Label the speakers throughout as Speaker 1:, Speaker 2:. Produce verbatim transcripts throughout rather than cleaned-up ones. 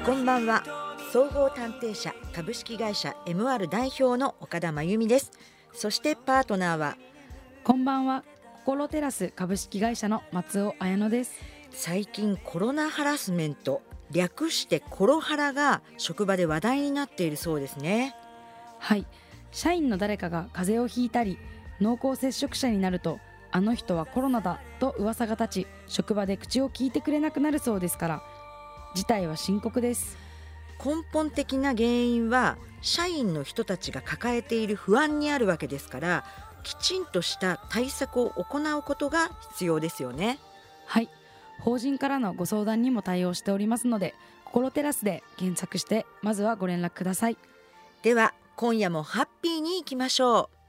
Speaker 1: こんばんは。総合探偵社株式会社 エムアール 代表の岡田真由美です。そしてパートナーは、
Speaker 2: こんばんは。心テラス株式会社の松尾彩乃です。
Speaker 1: 最近コロナハラスメント、略してコロハラが職場で話題になっているそうですね。
Speaker 2: はい、社員の誰かが風邪をひいたり濃厚接触者になると、あの人はコロナだと噂が立ち、職場で口を聞いてくれなくなるそうですから、事態は深刻です。
Speaker 1: 根本的な原因は社員の人たちが抱えている不安にあるわけですから、きちんとした対策を行うことが必要ですよね。
Speaker 2: はい、法人からのご相談にも対応しておりますので、心テラスで検索してまずはご連絡ください。
Speaker 1: では今夜もハッピーにいきましょう。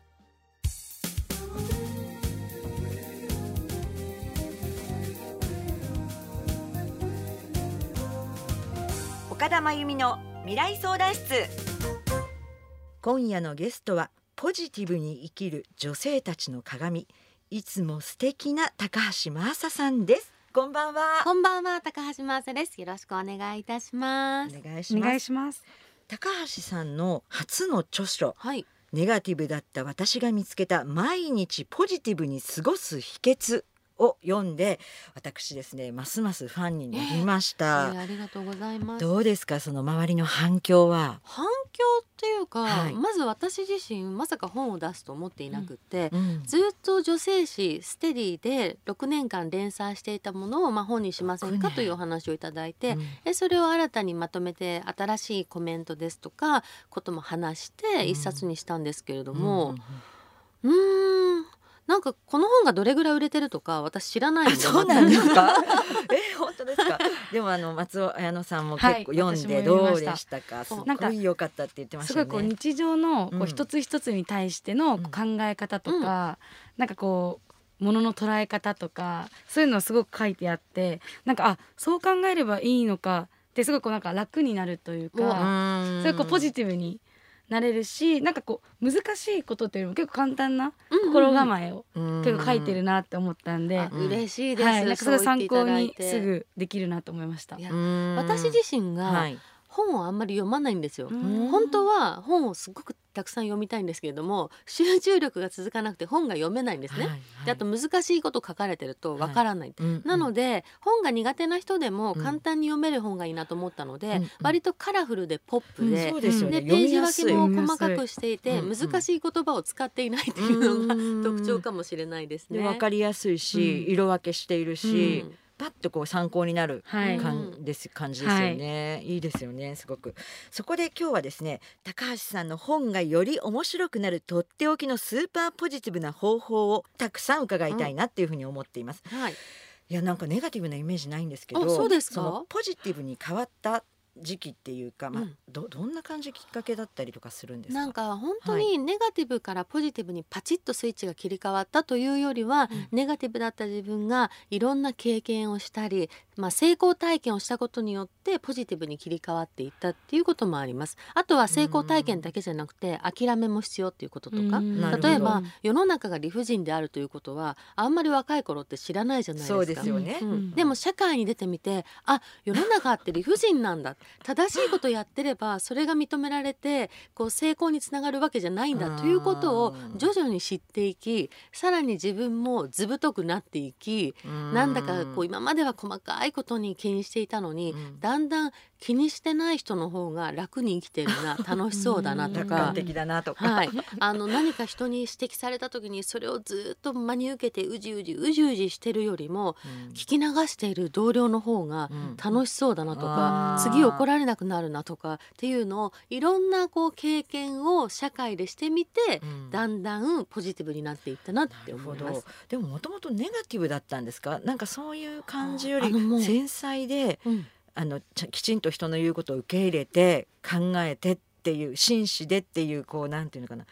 Speaker 1: 岡田真由美の未来相談室。今夜のゲストはポジティブに生きる女性たちの鏡、いつも素敵な高橋真麻さんです。こんばんは。
Speaker 3: こんばんは、高橋真麻です。よろしくお願いいたします。
Speaker 1: お願いします。
Speaker 2: お願いします。
Speaker 1: 高橋さんの初の著書、
Speaker 3: はい、
Speaker 1: ネガティブだった私が見つけた毎日ポジティブに過ごす秘訣を読んで、私ですね、ますますファンになりました、
Speaker 3: えー、ありがとうございます。
Speaker 1: どうですか、その周りの反響は。
Speaker 3: 反響っていうか、
Speaker 1: はい、
Speaker 3: まず私自身まさか本を出すと思っていなくて、
Speaker 1: うんうん、
Speaker 3: ずっと女性誌ステディでろくねんかん連載していたものを、まあ、本にしませんかというお話をいただいて、うん、それを新たにまとめて新しいコメントですとかことも話して一冊にしたんですけれども、うん、うん、うーんなんかこの本がどれぐらい売れてるとか私知らないんで。
Speaker 1: そうなんですかえ本当ですか。でもあの松尾彩乃さんも結構読んでどうでしたか。はい、すごい良かったって言ってましたよね。
Speaker 2: すごいこう日常のこう一つ一つに対しての考え方とか、うん、なんかこうものの捉え方とかそういうのをすごく書いてあって、なんかあそう考えればいいのかってすごいこうなんか楽になるというか、うん、それこうポジティブになれるし、なんかこう難しいことっていうよりも結構簡単な心構えを結構書いてるなって思ったんで、
Speaker 3: うんうん、嬉しいです、
Speaker 2: はい、なんかそれ参考に
Speaker 3: て
Speaker 2: すぐできるなと思いました。
Speaker 3: いや私自身が、はい、本をあんまり読まないんですよ。本当は本をすごくたくさん読みたいんですけれども、集中力が続かなくて本が読めないんですね、はいはい、であと難しいこと書かれてるとわからない、はい、なので本が苦手な人でも簡単に読める本がいいなと思ったので、うん、割とカラフルでポップで、うん、で、ね、ページ分けも細かくしていて、うん、難しい言葉を使っていないっていうのが特徴かもしれないですね。
Speaker 1: で分かりやすいし、うん、色分けしているし、うん、パッとこう参考になる感じです、はい、感じですよね、はい、いいですよね、すごく。そこで今日はですね、高橋さんの本がより面白くなるとっておきのスーパーポジティブな方法をたくさん伺いたいなっていうふうに思っています、うん、はい、いやなんかネガティブなイメージないんですけど、
Speaker 3: そうですか。
Speaker 1: そのポジティブに変わった時期っていうか、まあうん、ど, どんな感じきっかけだったりとかするんですか。
Speaker 3: なんか本当にネガティブからポジティブにパチッとスイッチが切り替わったというよりは、うん、ネガティブだった自分がいろんな経験をしたり、まあ、成功体験をしたことによってポジティブに切り替わっていったっていうこともあります。あとは成功体験だけじゃなくて諦めも必要っていうこととか、例えば世の中が理不尽であるということはあんまり若い頃って知らないじゃないですか。
Speaker 1: そうですよね、
Speaker 3: うん、でも社会に出てみて、あ、世の中って理不尽なんだ正しいことをやってればそれが認められてこう成功につながるわけじゃないんだということを徐々に知っていき、さらに自分も図太くなっていき、なんだかこう今までは細かいことに気にしていたのに、だんだん気にしてない人の方が楽に生きてるな、楽しそうだなとか、
Speaker 1: 楽観的だなとか、
Speaker 3: はい、あの何か人に指摘された時にそれをずっと真に受けてうじうじうじうじしてるよりも、うん、聞き流している同僚の方が楽しそうだなとか、うん、次怒られなくなるなとかっていうのをいろんなこう経験を社会でしてみて、うん、だんだんポジティブになっていったなって思います。
Speaker 1: でももともとネガティブだったんですか。なんかそういう感じより繊細で、うん、あのきちんと人の言うことを受け入れて考えてっていう、真摯でっていう、こうなんていうのかな、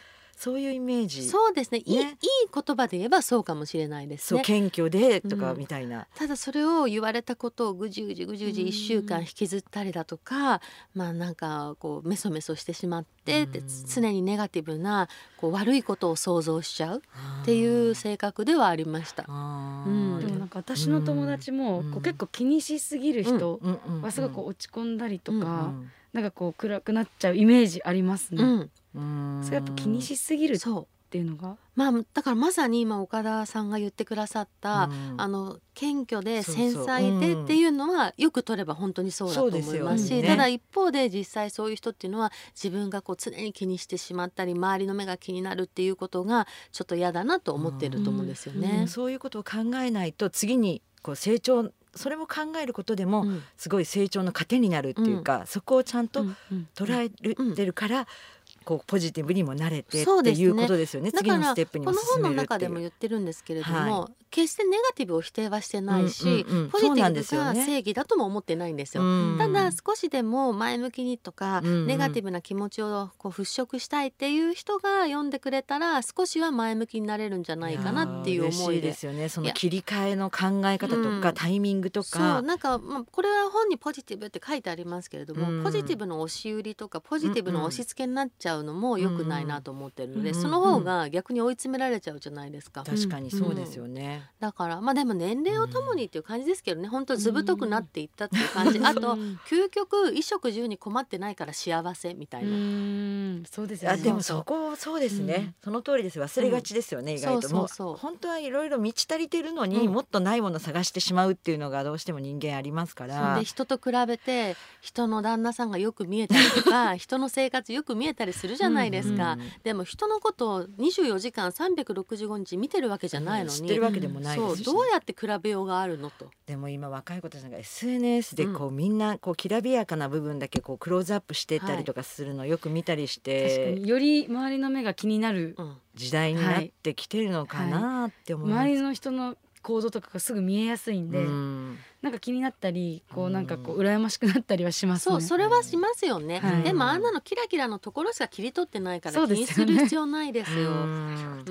Speaker 1: そういうイメージ。
Speaker 3: そうですね、いい、
Speaker 1: ね、
Speaker 3: いい言葉で言えばそうかもしれないですね。
Speaker 1: そう謙虚でとかみたいな、うん、
Speaker 3: ただそれを言われたことをぐじゅぐじゅぐじゅぐじゅいっしゅうかん引きずったりだとか、まあなんかこうメソメソしてしまってって常にネガティブなこう悪いことを想像しちゃうっていう性格ではありました。
Speaker 2: うん、でもなんか私の友達もこう結構気にしすぎる人はすごく落ち込んだりとか、なんかこう暗くなっちゃうイメージありますね。うんうん、それやっぱ気にしすぎるっていうのが、
Speaker 3: まあ、だからまさに今岡田さんが言ってくださった、うん、あの謙虚で繊細でっていうのはよく取れば本当にそうだと思いますし、ね、ただ一方で実際そういう人っていうのは自分がこう常に気にしてしまったり周りの目が気になるっていうことがちょっと嫌だなと思ってると思うんですよね。
Speaker 1: うんうん、そういうことを考えないと次にこう成長、それも考えることでもすごい成長の糧になるっていうか、うん、そこをちゃんと捉えてるから、こうポジティブにもなれてっていうことですよね。次のステップにも進めるっていう。
Speaker 3: この本の中でも言ってるんですけれども、はい、決してネガティブを否定はしてないし、うんうんうん、ポジティブが正義だとも思ってないんですよ。ただ少しでも前向きにとか、うんうん、ネガティブな気持ちをこう払拭したいっていう人が読んでくれたら少しは前向きになれるんじゃないかなっていう思いで。
Speaker 1: 嬉しいですよね。その切り替えの考え方とか、うん、タイミングとか、
Speaker 3: そうなんか、まあ、これは本にポジティブって書いてありますけれども、うん、ポジティブの押し売りとかポジティブの押し付けになっちゃうのも良くないなと思ってるので、うん、その方が逆に追い詰められちゃうじゃないですか。
Speaker 1: 確かにそうですよね。
Speaker 3: うん、だからまあでも年齢をともにっていう感じですけどね、本当ずぶとくなっていったっていう感じ、うん、あと究極衣食住に困ってないから幸せみたいな。う
Speaker 2: ん、そうですよね。
Speaker 1: あでもそこそうですね、うん、その通りです。忘れがちですよね、うん、意外と。そうそうそう、もう本当はいろいろ満ち足りてるのに、うん、もっとないもの探してしまうっていうのがどうしても人間ありますから。
Speaker 3: で人と比べて人の旦那さんがよく見えたりとか人の生活よく見えたりするじゃないですか。うんうん、でも人のことをにじゅうよじかんさんびゃくろくじゅうごにち見てるわけじゃないのに、
Speaker 1: 知ってるわけでもないですし、ね、
Speaker 3: そうどうやって比べようがあるのと。
Speaker 1: でも今若い子たちが エスエヌエス でこう、うん、みんなこうきらびやかな部分だけこうクローズアップしてったりとかするのをよく見たりして、はい、
Speaker 2: 確かにより周りの目が気になる
Speaker 1: 時代になってきてるのかなって思います。
Speaker 2: はいはい、周りの人の行動とかがすぐ見えやすいんで、うん、なんか気になったりこうなんかこう羨ましくなったりはしますね。
Speaker 3: そうそれはしますよね。はい、でもあんなのキラキラのところしか切り取ってないから気にする必要ないですよ。うん、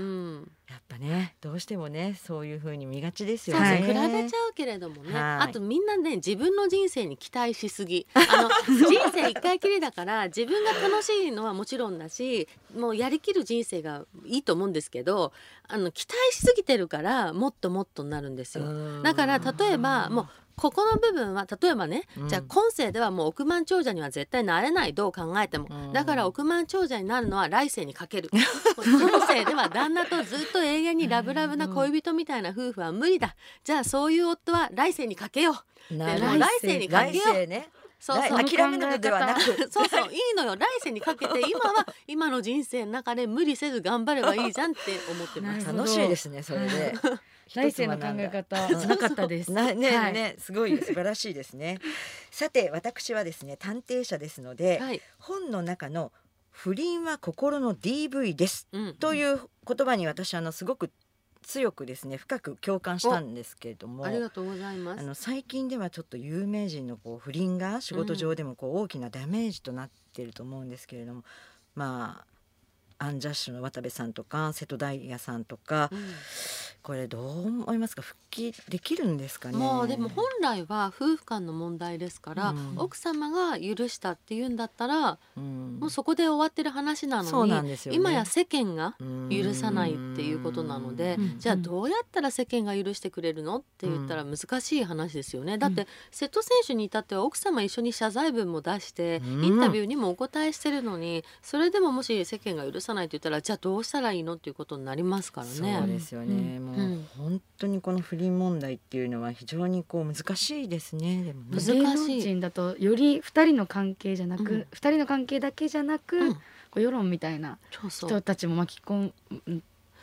Speaker 1: やっぱねどうしてもねそういう風に見がちですよね。
Speaker 3: そうそう、比べちゃうけれどもね、はい、あとみんなね自分の人生に期待しすぎ。あの人生一回きりだから自分が楽しいのはもちろんだし、もうやりきる人生がいいと思うんですけど、あの期待しすぎてるからもっともっとになるんですよ。だから例えばもうここの部分は例えばね、うん、じゃあ今世ではもう億万長者には絶対なれない、どう考えても、うん、だから億万長者になるのは来世にかける今世では旦那とずっと永遠にラブラブな恋人みたいな夫婦は無理だ、じゃあそういう夫は来世にかけよう、でも来世にかけよう、
Speaker 1: ね、
Speaker 3: そうそう
Speaker 1: 諦めるのではなく
Speaker 3: そうそういいのよ、来世にかけて今は今の人生の中で無理せず頑張ればいいじゃんって思ってます。
Speaker 1: 楽しいですねそれで
Speaker 2: 来世の考え方なかったです。
Speaker 1: なね、はい、ねすごい素晴らしいですね。さて私はですね探偵者ですので、はい、本の中の不倫は心の ディーブイ です、うん、という言葉に私あのすごく強くですね深く共感したんですけれども、
Speaker 3: ありがとうございます。
Speaker 1: あの最近ではちょっと有名人のこう不倫が仕事上でもこう大きなダメージとなっていると思うんですけれども、まあアンジャッシュの渡部さんとか瀬戸大也さんとか、うん、これどう思いますか？復帰できるんですかね？
Speaker 3: まあでも本来は夫婦間の問題ですから、うん、奥様が許したっていうんだったら、うん、もうそこで終わってる話なのに、そうなんですよね、今や世間が許さないっていうことなので、じゃあどうやったら世間が許してくれるのって言ったら難しい話ですよね。だって瀬戸選手に至っては奥様一緒に謝罪文も出してインタビューにもお答えしてるのに、それでももし世間が許さないと言ったらじゃあどうしたらいいのっていうことになりますからね。
Speaker 1: そうですよね、うん、もう本当にこの不倫問題っていうのは非常にこう難しいですね。でもね、
Speaker 2: 難しい。芸能人だとよりふたりの関係じゃなく、うん、ふたりの関係だけじゃなく、うん、こう世論みたいな人たちも巻き込ん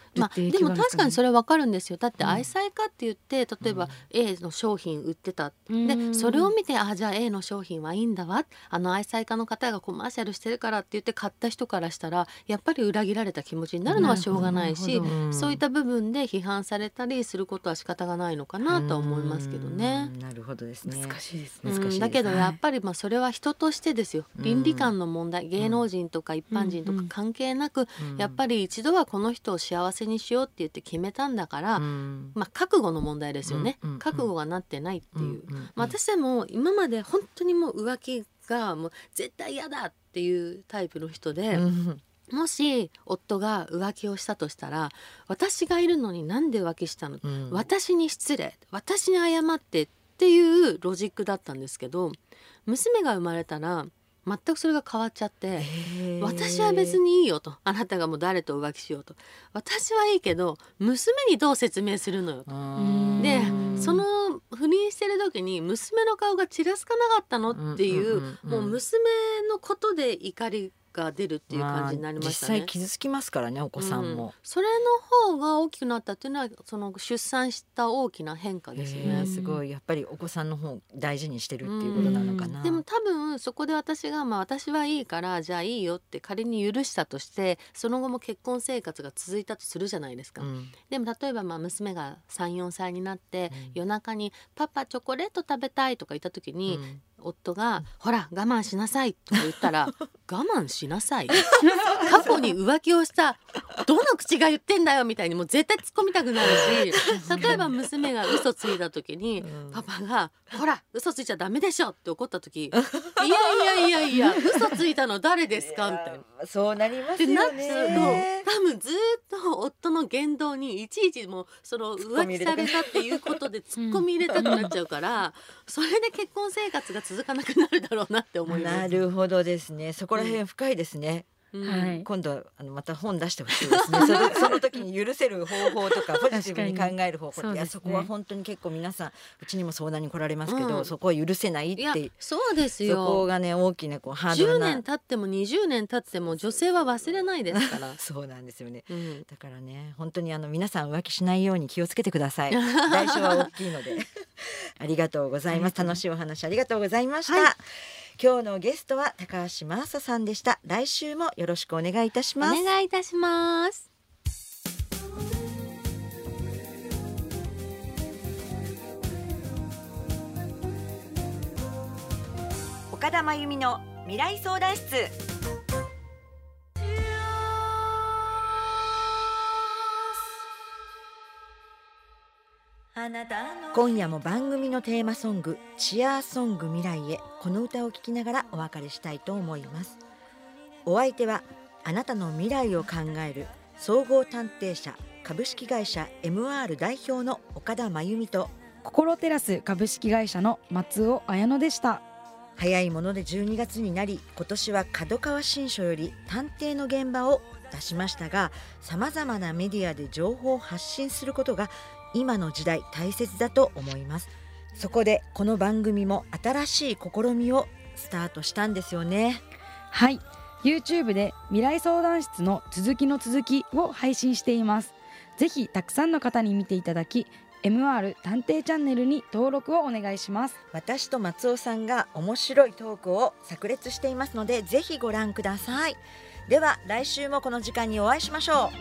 Speaker 2: るっていう
Speaker 3: まあ、でも確かにそ
Speaker 2: れ
Speaker 3: れわかるんですよ。だって愛妻家って言って例えば エー の商品売ってた、
Speaker 2: うん
Speaker 3: でそれを見てあじゃあ エー の商品はいいんだわ、あの愛妻家の方がコマーシャルしてるからって言って買った人からしたらやっぱり裏切られた気持ちになるのはしょうがないし、
Speaker 2: なるほど
Speaker 1: うん
Speaker 3: そういった部分で批判されたりすることは仕方がないのかなとは思いますけどね。
Speaker 1: うんなるほどですね。
Speaker 2: 難しいですね。
Speaker 1: 難しいです
Speaker 3: うん、だけどやっぱりまあそれは人としてですよ、
Speaker 1: うん
Speaker 3: 倫理観の問題、芸能人とか一般人とか関係なく、
Speaker 1: うん
Speaker 3: やっぱり一度はこの人を幸せにしようって言って決めたんだから、
Speaker 1: うん
Speaker 3: まあ、覚悟の問題ですよね、
Speaker 1: うんうんうん
Speaker 3: 覚悟がなってないっていう、
Speaker 1: うんうんうん
Speaker 3: まあ、私でも今まで本当にもう浮気がもう絶対嫌だっていうタイプの人で、
Speaker 1: うん
Speaker 3: もし夫が浮気をしたとしたら私がいるのになんで浮気したの、
Speaker 1: うん
Speaker 3: 私に失礼、私に謝ってっていうロジックだったんですけど、娘が生まれたら全くそれが変わっちゃって、
Speaker 1: へー
Speaker 3: 私は別にいいよと、あなたがもう誰と浮気しようと、私はいいけど娘にどう説明するのよと。
Speaker 1: うん
Speaker 3: でその不倫してる時に娘の顔がちらつかなかったのっていう、
Speaker 1: うんうんうんうん
Speaker 3: もう娘のことで怒りが出るっていう感じになりましたね。
Speaker 1: あ、実際傷つきますからね、お子さん
Speaker 3: うん
Speaker 1: も。
Speaker 3: それの方が大きくなったっていうのはその出産した大きな変化ですよね。
Speaker 1: へーすごいやっぱりお子さんの方大事にしてるっていうことなのかな。
Speaker 3: でも多分そこで私が、まあ、私はいいからじゃあいいよって仮に許したとしてその後も結婚生活が続いたとするじゃないですか、
Speaker 1: うん
Speaker 3: でも例えばまあ娘がさん、よんさいになって、
Speaker 1: うん
Speaker 3: 夜中にパパチョコレート食べたいとか言った時に、
Speaker 1: うん
Speaker 3: 夫がほら我慢しなさいとか言ったら我慢しなさい過去に浮気をしたどの口が言ってんだよみたいにもう絶対突っ込みたくなるし、例えば娘が嘘ついた時に、
Speaker 1: うん
Speaker 3: パパがほら嘘ついちゃダメでしょって怒った時いやいやいやいや嘘ついたの誰ですかみたいな。
Speaker 1: いやそうなります
Speaker 3: ってなっ
Speaker 1: よ
Speaker 3: ちゃうと
Speaker 1: ね。
Speaker 3: 多分ずっと夫の言動にいちいちもうその浮気されたっていうことで突っ込み入れたくなっちゃうから、それで結婚生活が続かなくなるだろうなって思います。
Speaker 1: なるほどですね。そこら辺深いですね。
Speaker 3: うん
Speaker 2: はい
Speaker 1: 今度あのまた本出してほしいですね。そのその時に許せる方法とかポジティブに考える方法、
Speaker 2: 確かに
Speaker 1: いやそ
Speaker 2: そうですね
Speaker 1: こは本当に結構皆さんうちにも相談に来られますけど、
Speaker 3: うん
Speaker 1: そこは許せないっ
Speaker 3: いや
Speaker 1: て、
Speaker 3: そうです
Speaker 1: そこ
Speaker 3: よ。
Speaker 1: がね大きなこうハード
Speaker 3: 10
Speaker 1: ルな
Speaker 3: 年経ってもにじゅうねん経っても女性は忘れないですから。
Speaker 1: そうなんですよね。
Speaker 3: うん
Speaker 1: だからね本当にあの皆さん浮気しないように気をつけてください。代償は大きいのでありがとうございます。楽しいお話ありがとうございました。
Speaker 3: はい
Speaker 1: 今日のゲストは高橋真麻さんでした。来週もよろしくお願いいたし
Speaker 3: お
Speaker 1: ます。
Speaker 3: 願いいたします。
Speaker 1: 岡田真由美の未来相談室。今夜も番組のテーマソングチアーソング未来へ、この歌を聴きながらお別れしたいと思います。お相手はあなたの未来を考える総合探偵社株式会社 エムアール 代表の岡田真由美と、
Speaker 2: 心テラス株式会社の松尾彩乃でした。
Speaker 1: 早いものでじゅうにがつになり、今年は角川新書より探偵の現場を出しましたが、さまざまなメディアで情報を発信することが今の時代大切だと思います。そこでこの番組も新しい試みをスタートしたんですよね。
Speaker 2: はい、 YouTube で未来相談室の続きの続きを配信しています。ぜひたくさんの方に見ていただき エムアール 探偵チャンネルに登録をお願いします。
Speaker 1: 私と松尾さんが面白いトークを炸裂していますので、ぜひご覧ください。では来週もこの時間にお会いしましょ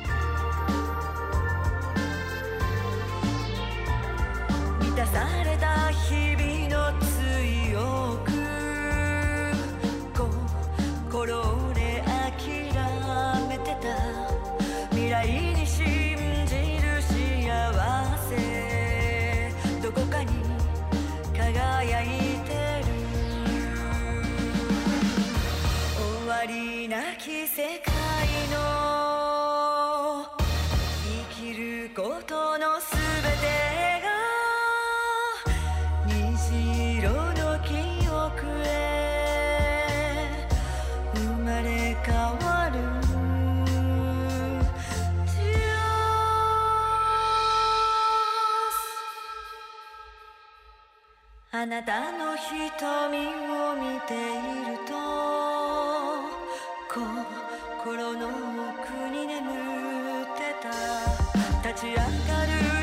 Speaker 1: う。満たされた日々の強く心で諦めてた未来に信じる幸せ、どこかに輝いてる。終わりなき世界の生きることのすべてが虹色の記憶へ生まれ変わる。あなたの瞳を見ていると心の奥に眠ってた
Speaker 4: ち上がる